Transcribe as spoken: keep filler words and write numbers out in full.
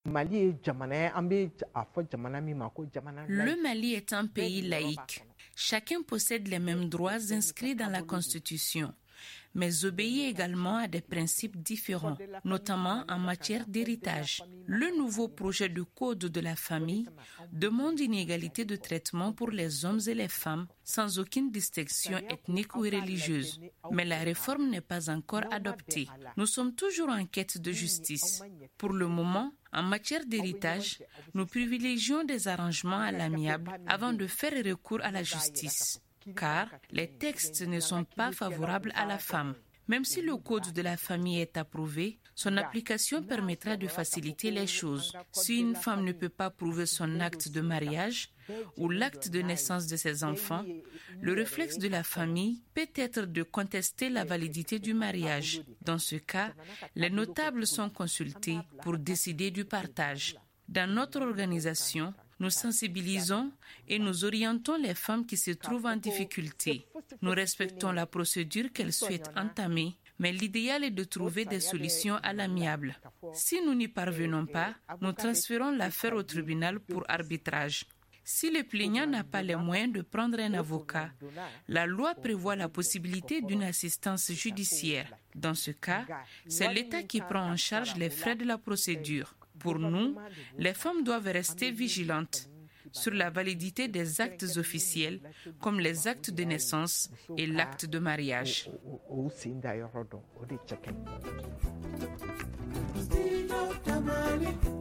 Le Mali est un pays laïque. Chacun possède les mêmes droits inscrits dans la Constitution, mais obéit également à des principes différents, notamment en matière d'héritage. Le nouveau projet de code de la famille demande une égalité de traitement pour les hommes et les femmes, sans aucune distinction ethnique ou religieuse. Mais la réforme n'est pas encore adoptée. Nous sommes toujours en quête de justice. Pour le moment, en matière d'héritage, nous privilégions des arrangements à l'amiable avant de faire recours à la justice, car les textes ne sont pas favorables à la femme. Même si le code de la famille est approuvé, son application permettra de faciliter les choses. Si une femme ne peut pas prouver son acte de mariage ou l'acte de naissance de ses enfants, le réflexe de la famille peut être de contester la validité du mariage. Dans ce cas, les notables sont consultés pour décider du partage. Dans notre organisation, nous sensibilisons et nous orientons les femmes qui se trouvent en difficulté. Nous respectons la procédure qu'elles souhaitent entamer, mais l'idéal est de trouver des solutions à l'amiable. Si nous n'y parvenons pas, nous transférons l'affaire au tribunal pour arbitrage. Si le plaignant n'a pas les moyens de prendre un avocat, la loi prévoit la possibilité d'une assistance judiciaire. Dans ce cas, c'est l'État qui prend en charge les frais de la procédure. Pour nous, les femmes doivent rester vigilantes sur la validité des actes officiels comme les actes de naissance et l'acte de mariage. Tamale.